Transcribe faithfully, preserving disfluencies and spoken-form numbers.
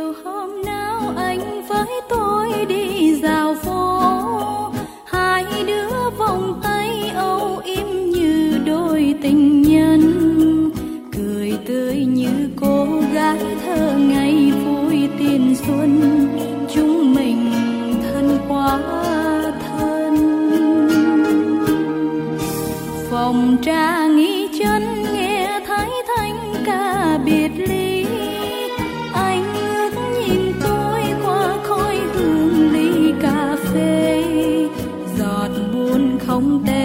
chiều hôm nào anh với tôi đi dạo phố, hai đứa vòng tay âu yếm như đôi tình nhân, cười tươi như cô gái thơ ngày vui tiền xuân, chúng mình thân quá thân. Phòng trà nghỉ chân nghe thấy thanh ca biệt ly, anh ngước nhìn tôi qua khói hương ly cà phê, giọt buồn không tên